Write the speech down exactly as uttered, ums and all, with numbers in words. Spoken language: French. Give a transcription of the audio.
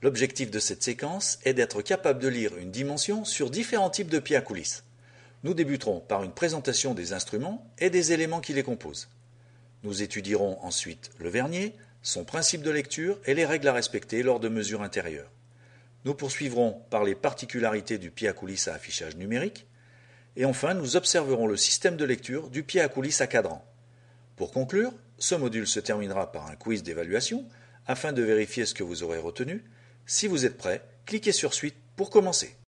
L'objectif de cette séquence est d'être capable de lire une dimension sur différents types de pieds à coulisses. Nous débuterons par une présentation des instruments et des éléments qui les composent. Nous étudierons ensuite le vernier, son principe de lecture et les règles à respecter lors de mesures intérieures. Nous poursuivrons par les particularités du pied à coulisses à affichage numérique. Et enfin, nous observerons le système de lecture du pied à coulisses à cadran. Pour conclure, ce module se terminera par un quiz d'évaluation afin de vérifier ce que vous aurez retenu. Si vous êtes prêt, cliquez sur Suite pour commencer.